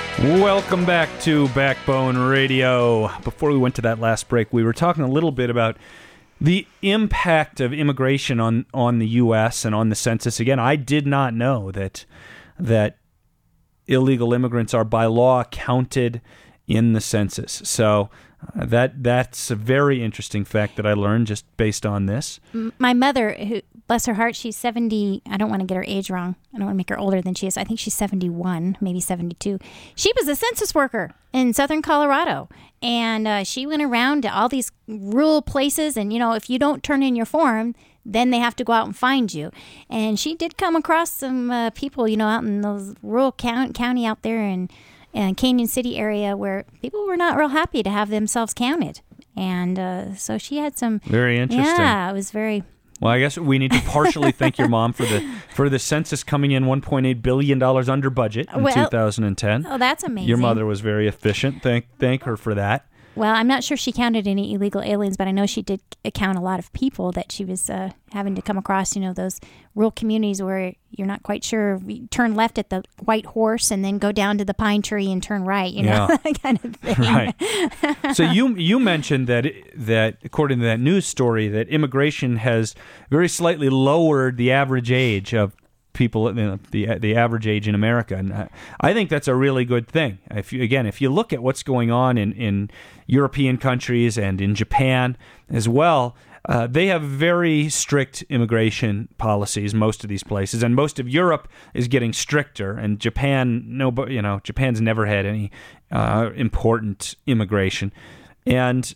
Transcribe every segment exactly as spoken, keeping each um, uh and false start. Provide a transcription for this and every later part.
Welcome back to Backbone Radio. Before we went to that last break, we were talking a little bit about the impact of immigration on, on the U S and on the census. Again, I did not know that that illegal immigrants are by law counted in the census. So uh, that that's a very interesting fact that I learned just based on this. My mother, who bless her heart, she's seventy. I don't want to get her age wrong. I don't want to make her older than she is. I think she's seventy-one, maybe seventy-two. She was a census worker in southern Colorado. And uh, she went around to all these rural places. And, you know, if you don't turn in your form, then they have to go out and find you. And she did come across some uh, people, you know, out in those rural count- county out there in, in Canyon City area where people were not real happy to have themselves counted. And uh, so she had some... Very interesting. Yeah, it was very... Well, I guess we need to partially thank your mom for the for the census coming in one point eight billion dollars under budget in well, two thousand ten. Oh, that's amazing. Your mother was very efficient. Thank thank her for that. Well, I'm not sure she counted any illegal aliens, but I know she did count a lot of people that she was uh, having to come across, you know, those rural communities where you're not quite sure. You turn left at the White Horse and then go down to the Pine Tree and turn right, you know, yeah. that kind of thing. Right. So you you mentioned that that according to that news story that immigration has very slightly lowered the average age of people, you know, the the average age in America, and I think that's a really good thing. If you, again, if you look at what's going on in, in European countries and in Japan as well, uh, they have very strict immigration policies. Most of these places, and most of Europe is getting stricter. And Japan, no, you know, Japan's never had any uh, important immigration, and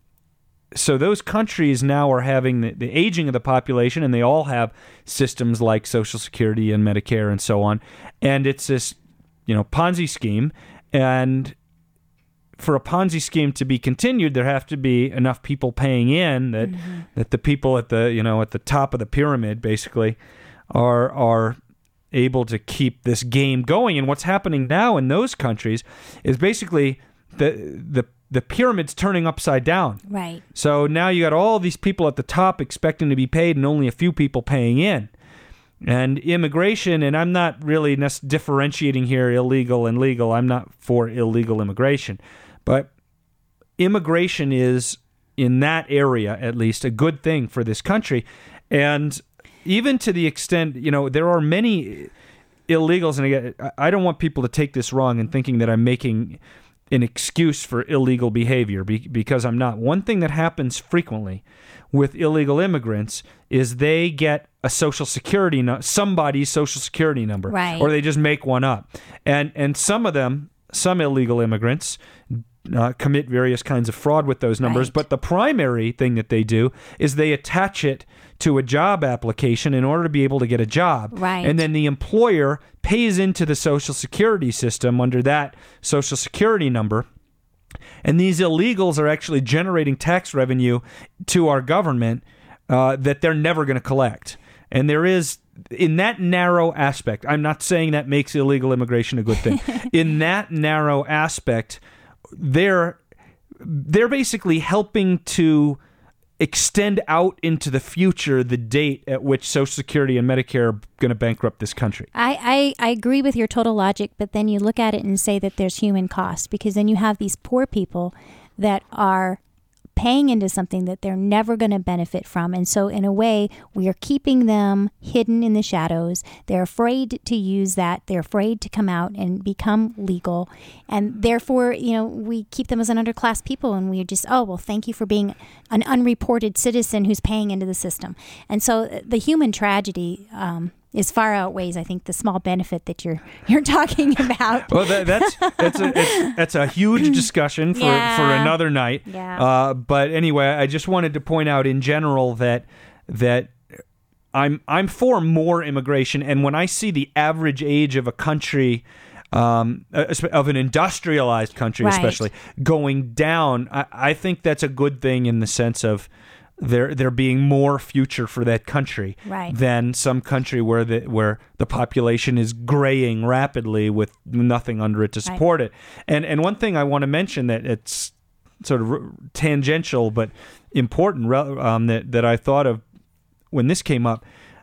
so those countries now are having the, the aging of the population, and they all have systems like Social Security and Medicare and so on. And it's this, you know, Ponzi scheme. And for a Ponzi scheme to be continued, there have to be enough people paying in that mm-hmm. that the people at the, you know, at the top of the pyramid basically are are able to keep this game going. And what's happening now in those countries is basically the the the pyramid's turning upside down. Right. So now you got all these people at the top expecting to be paid and only a few people paying in. And immigration, and I'm not really differentiating here illegal and legal. I'm not for illegal immigration. But immigration is, in that area at least, a good thing for this country. And even to the extent, you know, there are many illegals, and again, I don't want people to take this wrong and thinking that I'm making an excuse for illegal behavior, because I'm not. One thing that happens frequently with illegal immigrants is they get a social security no- somebody's social security number, right. or they just make one up. And and some of them, some illegal immigrants uh, commit various kinds of fraud with those numbers, right. but the primary thing that they do is they attach it to a job application in order to be able to get a job. Right. And then the employer pays into the Social Security system under that Social Security number. And these illegals are actually generating tax revenue to our government uh, that they're never going to collect. And there is, in that narrow aspect, I'm not saying that makes illegal immigration a good thing. In that narrow aspect, they're they're basically helping to extend out into the future the date at which Social Security and Medicare are going to bankrupt this country. I, I, I agree with your total logic, but then you look at it and say that there's human cost, because then you have these poor people that are paying into something that they're never going to benefit from. And so in a way, we are keeping them hidden in the shadows. They're afraid to use that. They're afraid to come out and become legal. And therefore, you know, we keep them as an underclass people, and we're just, oh, well, thank you for being an unreported citizen who's paying into the system. And so the human tragedy um, is far outweighs, I think, the small benefit that you're you're talking about. Well, that, that's that's a it's, that's a huge discussion for, yeah. for another night. Yeah. Uh, but anyway, I just wanted to point out in general that that I'm I'm for more immigration, and when I see the average age of a country, um, of an industrialized country, right. especially going down, I, I think that's a good thing in the sense of there there being more future for that country right. than some country where the where the population is graying rapidly with nothing under it to support right. it. And and one thing I want to mention that it's sort of tangential but important um, that that I thought of when this came up.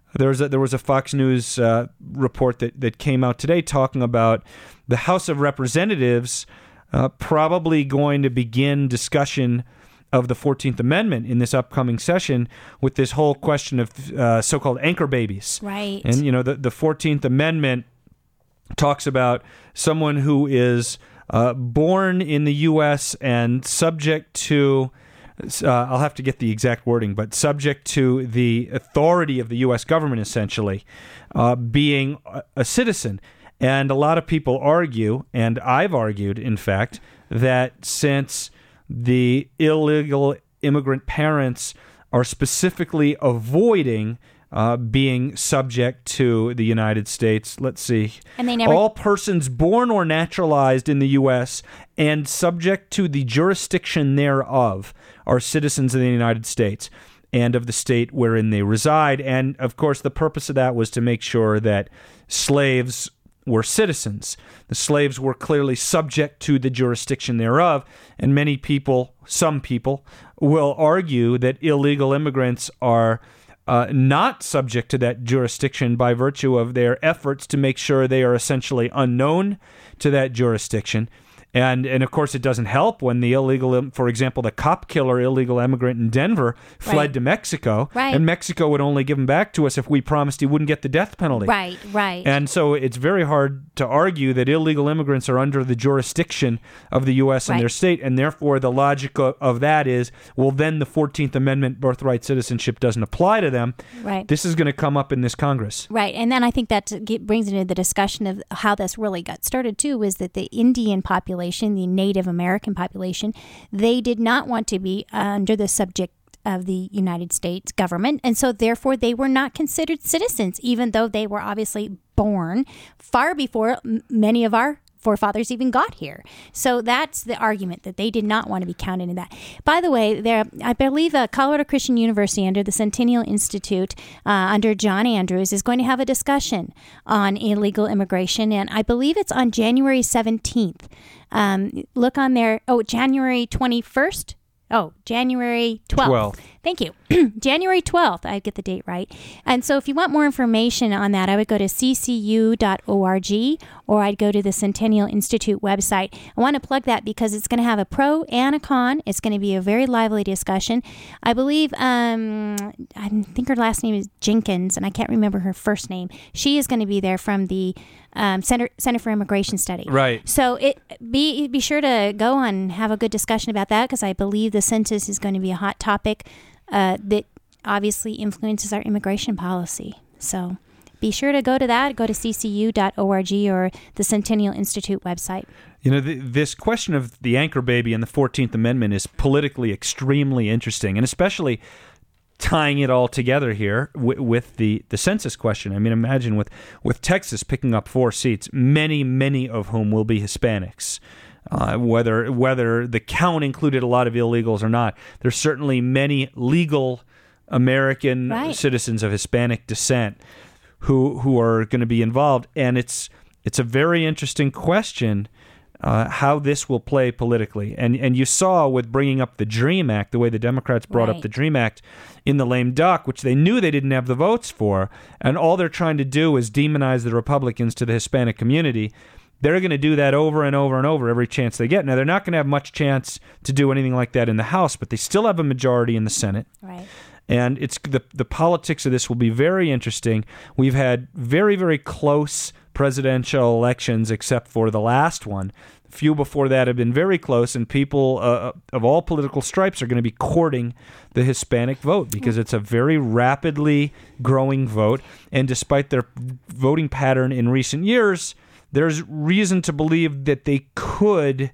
There was a, there was a Fox News uh, report that, that came out today talking about the House of Representatives uh, probably going to begin discussion of the fourteenth Amendment in this upcoming session with this whole question of uh, so-called anchor babies. Right. And, you know, the, the fourteenth Amendment talks about someone who is uh, born in the U S and subject to, uh, I'll have to get the exact wording, but subject to the authority of the U S government, essentially, uh, being a, a citizen. And a lot of people argue, and I've argued, in fact, that since the illegal immigrant parents are specifically avoiding uh, being subject to the United States. Let's see. And they never... All persons born or naturalized in the U S and subject to the jurisdiction thereof are citizens of the United States and of the state wherein they reside. And, of course, the purpose of that was to make sure that slaves were citizens. The slaves were clearly subject to the jurisdiction thereof, and many people, some people, will argue that illegal immigrants are uh, not subject to that jurisdiction by virtue of their efforts to make sure they are essentially unknown to that jurisdiction. And, and of course, it doesn't help when the illegal, for example, the cop killer illegal immigrant in Denver fled right. to Mexico, right. and Mexico would only give him back to us if we promised he wouldn't get the death penalty. Right, right. And so it's very hard to argue that illegal immigrants are under the jurisdiction of the U S and right. their state, and therefore the logic of, of that is, well, then the fourteenth Amendment birthright citizenship doesn't apply to them. Right. This is going to come up in this Congress. Right, and then I think that brings into the discussion of how this really got started, too, was that the Indian population, the Native American population, they did not want to be under the subject of the United States government, and so therefore they were not considered citizens, even though they were obviously born far before m- many of our forefathers even got here. So that's the argument, that they did not want to be counted in that. By the way, there, I believe uh, Colorado Christian University, under the Centennial Institute, uh, under John Andrews, is going to have a discussion on illegal immigration, and I believe it's on January seventeenth. Um, look on there. Oh, January twenty-first. Oh, January twelfth. twelfth. Thank you. January twelfth. I get the date right. And so if you want more information on that, I would go to c c u dot org, or I'd go to the Centennial Institute website. I want to plug that because it's going to have a pro and a con. It's going to be a very lively discussion. I believe, um, I think her last name is Jenkins, and I can't remember her first name. She is going to be there from the Um, Center Center for Immigration Study. Right. So it be be sure to go and have a good discussion about that, because I believe the census is going to be a hot topic uh, that obviously influences our immigration policy. So be sure to go to that. Go to c c u dot org or the Centennial Institute website. You know, the, this question of the anchor baby and the fourteenth Amendment is politically extremely interesting, and especially tying it all together here with, with the, the census question. I mean, imagine with, with Texas picking up four seats, many, many of whom will be Hispanics. Uh, whether whether the count included a lot of illegals or not, there's certainly many legal American right. citizens of Hispanic descent who who are going to be involved, and it's it's a very interesting question. Uh, how this will play politically. And and you saw with bringing up the DREAM Act, the way the Democrats brought right. up the DREAM Act in the lame duck, which they knew they didn't have the votes for, and all they're trying to do is demonize the Republicans to the Hispanic community. They're going to do that over and over and over every chance they get. Now, they're not going to have much chance to do anything like that in the House, but they still have a majority in the Senate. Right. And it's the the politics of this will be very interesting. We've had very, very close presidential elections, except for the last one. A few before that have been very close, and people uh, of all political stripes are going to be courting the Hispanic vote because it's a very rapidly growing vote. And despite their voting pattern in recent years, there's reason to believe that they could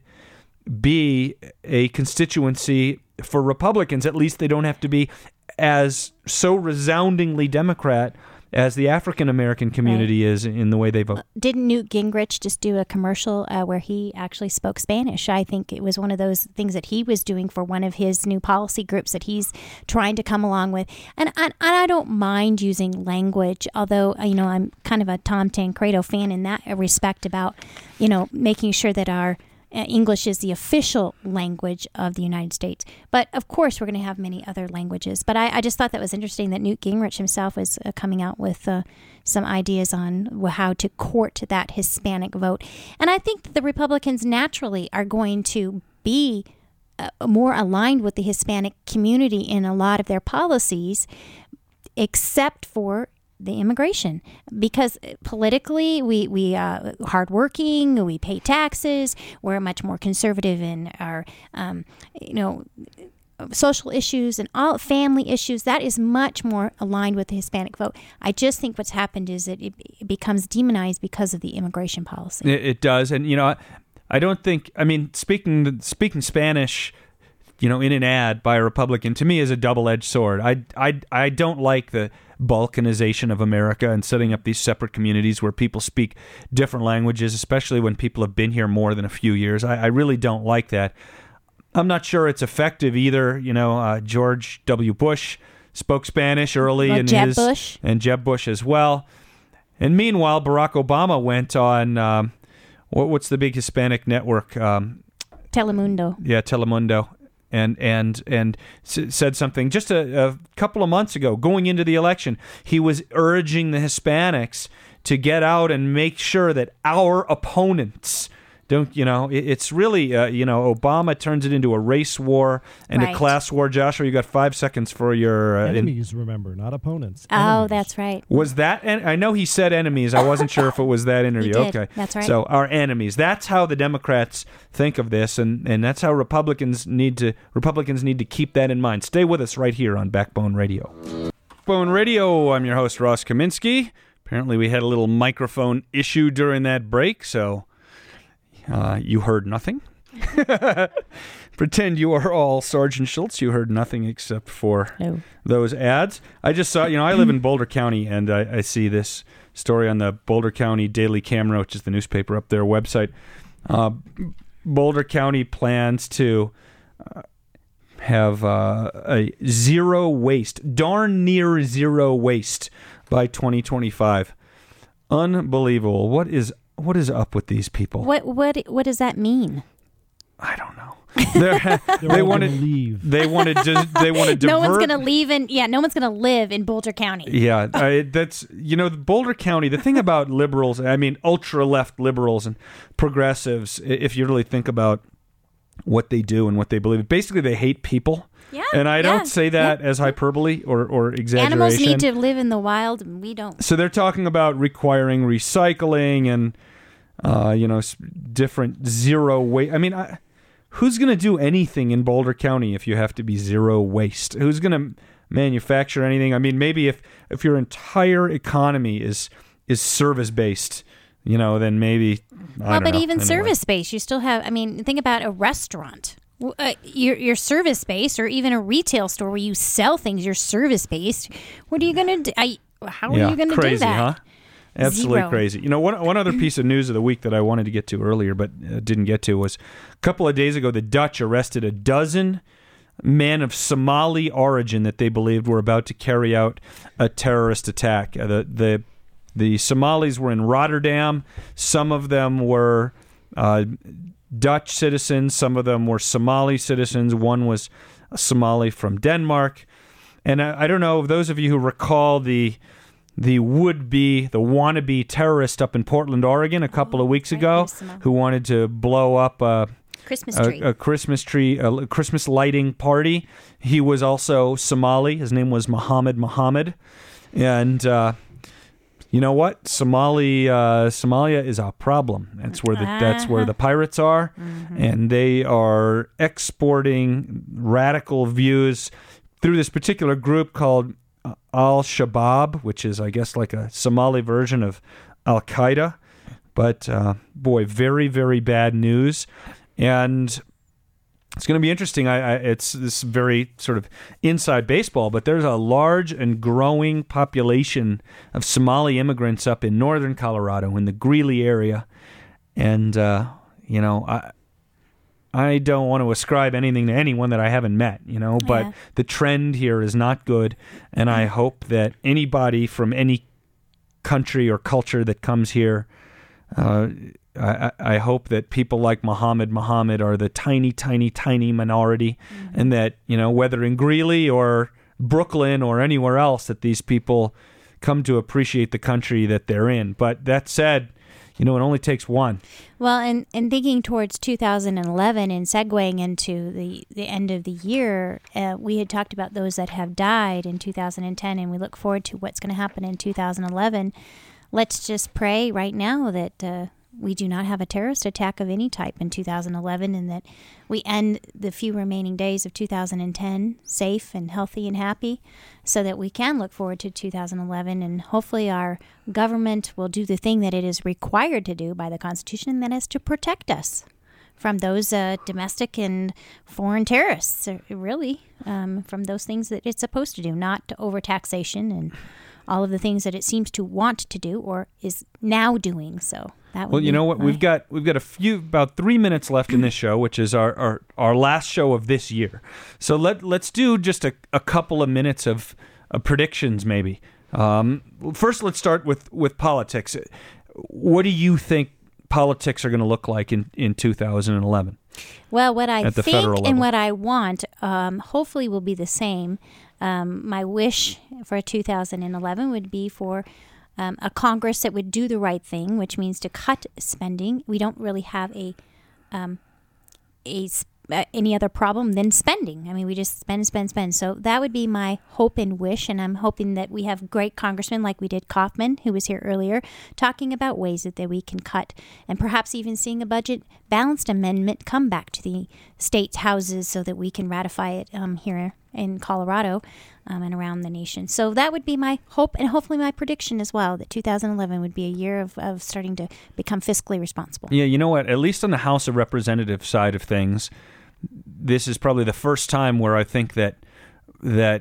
be a constituency for Republicans. At least they don't have to be as so resoundingly Democrat as the African-American community right. is in the way they vote. Didn't Newt Gingrich just do a commercial uh, where he actually spoke Spanish? I think it was one of those things that he was doing for one of his new policy groups that he's trying to come along with. And I, and I don't mind using language, although, you know, I'm kind of a Tom Tancredo fan in that respect about, you know, making sure that our Uh, English is the official language of the United States. But, of course, we're going to have many other languages. But I, I just thought that was interesting that Newt Gingrich himself was uh, coming out with uh, some ideas on how to court that Hispanic vote. And I think that the Republicans naturally are going to be uh, more aligned with the Hispanic community in a lot of their policies, except for the immigration, because politically we we uh, hardworking, we pay taxes, we're much more conservative in our um, you know social issues and all family issues. That is much more aligned with the Hispanic vote. I just think what's happened is that it, it becomes demonized because of the immigration policy. It, it does, and you know, I, I don't think. I mean, speaking speaking Spanish, you know, in an ad by a Republican, to me is a double-edged sword. I I I don't like the balkanization of America and setting up these separate communities where people speak different languages, especially when people have been here more than a few years. I, I really don't like that. I'm not sure it's effective either. You know, uh, George W. Bush spoke Spanish early, well, in Jeb his Bush. and Jeb Bush as well. And meanwhile, Barack Obama went on um, what, what's the big Hispanic network? Um, Telemundo. Yeah, Telemundo. And and and s- said something just a, a couple of months ago, going into the election. He was urging the Hispanics to get out and make sure that our opponents don't, you know, it, it's really, uh, you know, Obama turns it into a race war and Right. a class war. Joshua, you got five seconds for your uh, in- Enemies, remember, not opponents. Oh, Enemies. that's right. Was that? En- I know he said enemies. I wasn't sure if it was that interview. He did. Okay, That's right. So our enemies. That's how the Democrats think of this, and, and that's how Republicans need to Republicans need to keep that in mind. Stay with us right here on Backbone Radio. Backbone Radio. I'm your host Ross Kaminsky. Apparently, we had a little microphone issue during that break, so uh, you heard nothing. Pretend you are all Sergeant Schultz. You heard nothing except for No. those ads. I just saw, you know, I live in Boulder County, and I, I see this story on the Boulder County Daily Camera, which is the newspaper up their website. Uh, Boulder County plans to uh, have uh, a zero waste, darn near zero waste by twenty twenty-five. Unbelievable. What is what is up with these people? What what what does that mean? I don't know. They're, They're they all wanted gonna leave. they wanted to they wanted to No one's divert- going to leave in yeah, no one's going to live in Boulder County. Yeah, I, that's, you know, Boulder County, the thing about liberals, I mean, ultra-left liberals and progressives, i- if you really think about what they do and what they believe, basically they hate people. Yeah. And I yeah, don't say that yeah. as hyperbole or, or exaggeration. Animals need to live in the wild, and we don't. So they're talking about requiring recycling and, uh, you know, s- different zero waste. I mean, I, who's going to do anything in Boulder County if you have to be zero waste? Who's going to manufacture anything? I mean, maybe if, if your entire economy is is service based, you know, then maybe. I Well, don't but know. even Anyway. service space, you still have. I mean, think about a restaurant. W- Uh, your your service space, or even a retail store where you sell things. Your service based. What are you going to do? I, how are Yeah, you going to do crazy, that? huh? Absolutely Zero. crazy. You know, one one other piece of news of the week that I wanted to get to earlier but uh, didn't get to was a couple of days ago, the Dutch arrested a dozen men of Somali origin that they believed were about to carry out a terrorist attack. Uh, the the the Somalis were in Rotterdam. Some of them were uh, Dutch citizens. Some of them were Somali citizens. One was a Somali from Denmark. And I, I don't know, those of you who recall the the would-be, the wannabe terrorist up in Portland, Oregon, a couple of weeks right, ago, there's some, uh, who wanted to blow up a, Christmas tree. a, a Christmas tree, a Christmas lighting party. He was also Somali. His name was Muhammad Muhammad. And uh, you know what? Somali, uh, Somalia is a problem. That's where the that's where the pirates are, and they are exporting radical views through this particular group called Al-Shabaab, which is, I guess, like a Somali version of Al-Qaeda. But, uh, boy, very, very bad news. And it's going to be interesting. I, I, it's this very sort of inside baseball, but there's a large and growing population of Somali immigrants up in northern Colorado, in the Greeley area. And, uh, you know, I... I don't want to ascribe anything to anyone that I haven't met, you know, but Yeah. the trend here is not good, and I hope that anybody from any country or culture that comes here, uh, I, I hope that people like Muhammad Muhammad are the tiny, tiny, tiny minority, mm-hmm. and that, you know, whether in Greeley or Brooklyn or anywhere else, that these people come to appreciate the country that they're in. But that said, you know, it only takes one. Well, and, and thinking towards two thousand eleven and segueing into the, the end of the year, uh, we had talked about those that have died in two thousand ten, and we look forward to what's going to happen in two thousand eleven. Let's just pray right now that uh, we do not have a terrorist attack of any type in two thousand eleven, and that we end the few remaining days of two thousand ten safe and healthy and happy, so that we can look forward to two thousand eleven, and hopefully our government will do the thing that it is required to do by the Constitution, and that is to protect us from those uh, domestic and foreign terrorists, really, um, from those things that it's supposed to do, not to overtaxation and all of the things that it seems to want to do or is now doing. So that would well, you know what? my... We've got we've got a few about three minutes left in this show, which is our, our, our last show of this year. So let let's do just a, a couple of minutes of, of predictions, maybe. Um, first, let's start with, with politics. What do you think politics are going to look like in, in two thousand eleven? Well, what I think and what I want, um, hopefully, will be the same. Um, my wish for two thousand eleven would be for um, a Congress that would do the right thing, which means to cut spending. We don't really have a um, a uh, any other problem than spending. I mean, we just spend, spend, spend. So that would be my hope and wish, and I'm hoping that we have great congressmen like we did Kaufman, who was here earlier, talking about ways that, that we can cut, and perhaps even seeing a budget balanced amendment come back to the state's houses so that we can ratify it um, here in Colorado um, and around the nation. So that would be my hope, and hopefully my prediction as well, that two thousand eleven would be a year of, of starting to become fiscally responsible. Yeah, you know what? At least on the House of Representatives side of things, this is probably the first time where I think that that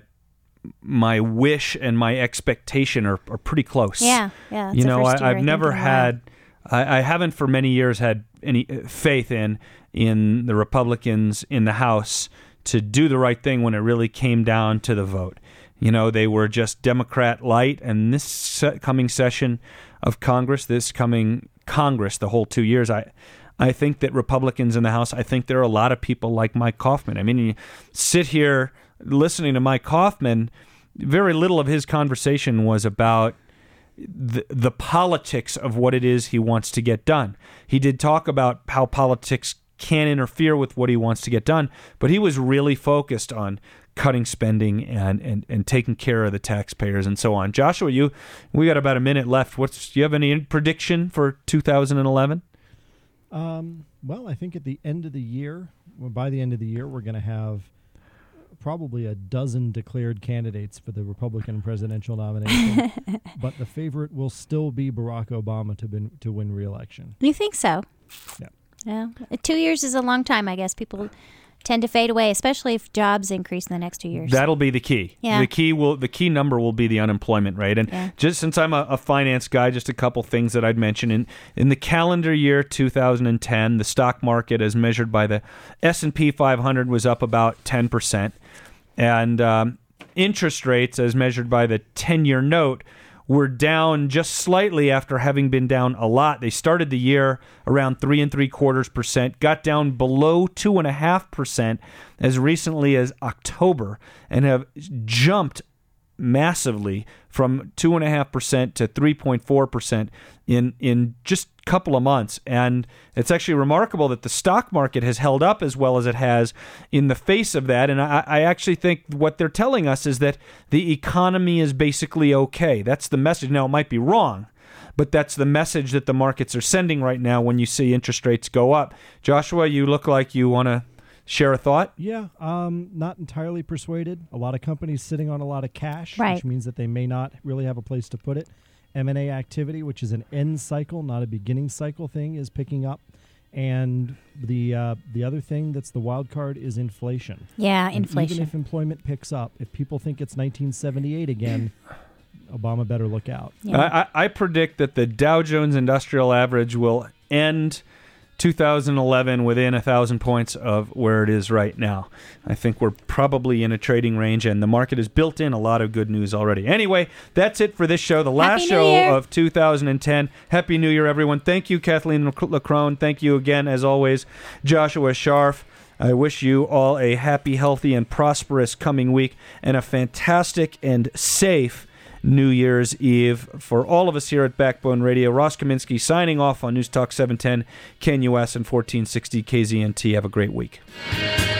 my wish and my expectation are, are pretty close. Yeah, yeah. You know, I, I've never had, I, I haven't for many years had any faith in in the Republicans in the House to do the right thing when it really came down to the vote. You know, they were just Democrat light, and this se- coming session of Congress, this coming Congress, the whole two years, I I think that Republicans in the House, I think there are a lot of people like Mike Kaufman. I mean, you sit here listening to Mike Kaufman, very little of his conversation was about the, the politics of what it is he wants to get done. He did talk about how politics can interfere with what he wants to get done, but he was really focused on cutting spending and, and, and taking care of the taxpayers and so on. Joshua, you we got about a minute left. What's do you have any prediction for two thousand eleven? Um, well, I think at the end of the year, well, by the end of the year, we're going to have probably a dozen declared candidates for the Republican presidential nomination, but the favorite will still be Barack Obama to bin, to win re-election. You think so? Yeah. Yeah. Two years is a long time, I guess. People tend to fade away, especially if jobs increase in the next two years. That'll be the key. Yeah. The key will the key number will be the unemployment rate. And yeah. just since I'm a, a finance guy, just a couple things that I'd mention. In in the calendar year two thousand ten, the stock market as measured by the S and P five hundred was up about ten percent. And um, interest rates as measured by the ten-year note were down just slightly after having been down a lot. They started the year around three and three quarters percent, got down below two and a half percent as recently as October, and have jumped massively from two and a half percent to three point four percent in in just a couple of months. And it's actually remarkable that the stock market has held up as well as it has in the face of that. And I, I actually think what they're telling us is that the economy is basically okay. That's the message. Now, it might be wrong, but that's the message that the markets are sending right now when you see interest rates go up. Joshua, you look like you want to share a thought? Yeah, um, not entirely persuaded. A lot of companies sitting on a lot of cash, right. which means that they may not really have a place to put it. M and A activity, which is an end cycle, not a beginning cycle thing, is picking up. And the uh, the other thing that's the wild card is inflation. Yeah, and inflation. Even if employment picks up, if people think it's nineteen seventy-eight again, Obama better look out. Yeah. I, I predict that the Dow Jones Industrial Average will end two thousand eleven within a thousand points of where it is right now. I think we're probably in a trading range, and the market has built in a lot of good news already. Anyway, that's it for this show, the last Happy New show Year. of two thousand ten. Happy New Year, everyone. Thank you, Kathleen Lacrone. Thank you again, as always, Joshua Scharf. I wish you all a happy, healthy, and prosperous coming week, and a fantastic and safe New Year's Eve. For all of us here at Backbone Radio, Ross Kaminsky signing off on News Talk seven ten, K N U S, and fourteen sixty K Z N T. Have a great week.